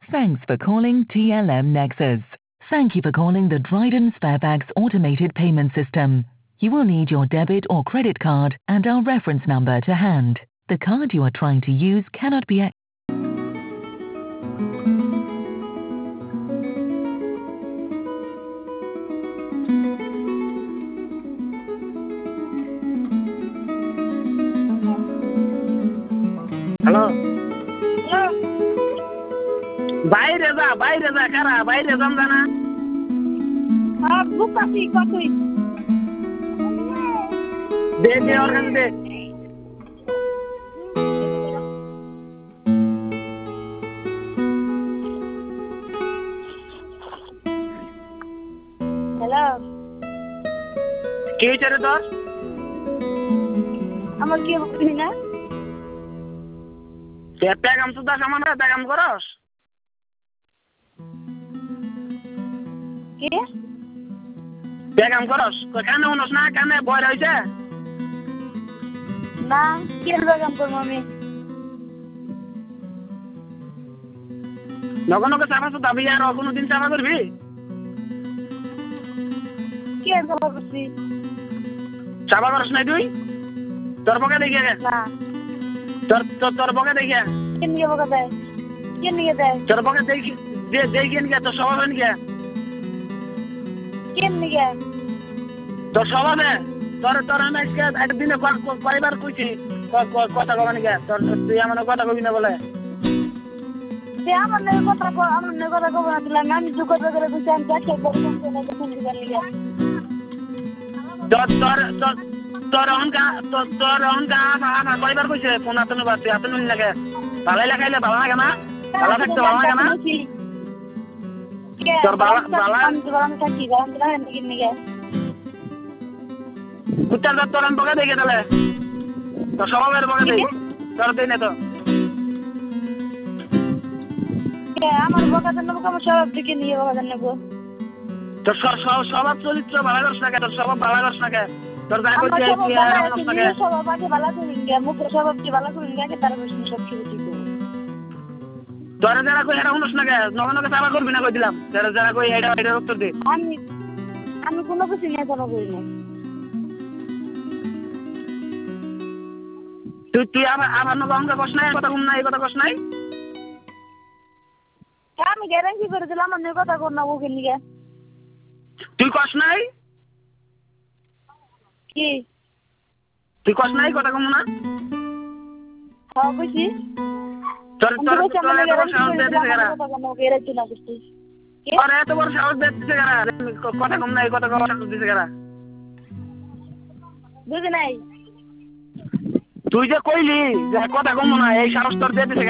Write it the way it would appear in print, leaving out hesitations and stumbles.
Thanks for calling TLM Nexus. Thank you for calling the Dryden Sparebags automated payment system. You will need your debit or credit card and our reference number to hand. The card you are trying to use cannot be hello hello, বাইরে যা কারা বাইরে যাম জানা বুক আছি কতই দে ওর কাছে দে hello, কি হয়েছে রে তোর আমার কি বুঝলি না? পেগাম সুদা সামান পেগাম করস কি পেগাম করস কানে উনস না কানে বয় রয়েছে না কি কাম করবো আমি? নগর নগর চাপা সুদা বিয়ে আর কোনোদিন চাপা করবি কি খবর করছি? চাপা করস নাই তুই তোর পকে দেখে না তোর পকে দেখে কে নিয়ে বকা দেয়? কে নিয়ে দেয়? তোর পকে দেখি দেখি নিয়ে তোর স্বভাব নিয়ে কে নিয়ে? তোর স্বভাবে তোর তোর আমি আজকে একটা দিনে কয়বার কইছি কথা কবা নিকে তোর তুই আমার কথা কবি না বলে সে আমার নয় কথা আমার নয় কথা কব না দিলাম আমি যোগাযোগ করে বুঝছি আমি চাকরি করবো ফোন দিবার লিগে তোর তোর তোর তোর অহংকা আমার কয়বার কইছে ফোন আতনে বাড়তে আতনে লাগে ভালাই লাগাইলে ভালো লাগে না ভালো থাকতে ভালো লাগে না তোর বালা থাকি গরম দিলাম নাকি নিয়ে কুত্তার দাঁত তোর আমি বকে দেখে তাহলে তোর স্বভাবের বকে দেই তোর দেই না তো আমার বকা দেন নেবো আমার সব দিকে নিয়ে বকা দেন নেবো তোর স্বভাব চরিত্র ভালো করছ না কে তোর স্বভাব ভালো করছ না কে তোর যা করছিস স্বভাব আগে ভালো করেন গে মুখের স্বভাব কি ভালো করেন গে তার বেশি সব কিছু ঠিক তোর যারা কই এটা শুনছ না কে নগনকে চাপা করবি না কই দিলাম যারা কই এটা উত্তর দে আমি কোনো কিছু নিয়ে চাপা করি না তুই আমার নগনকে কষ্ট নাই কথা কম না এই কথা কষ্ট নাই আমি গ্যারান্টি করে দিলাম আমার নিয়ে কথা কর না ওকে নিয়ে তুই কষ্ট নাই কি তুই কষ্ট নাই কথা কম না হ্যাঁ কইছি তোর সাহস দিয়ে দিছে কারা তোর এত বড় সাহস দিয়ে দিছে কারা কথা কম নাই কথা কম সাহস দিছে কারা বুঝি নাই তুই যে কইলি যে কথা কম না এই সাহস তোর দিয়ে দিছে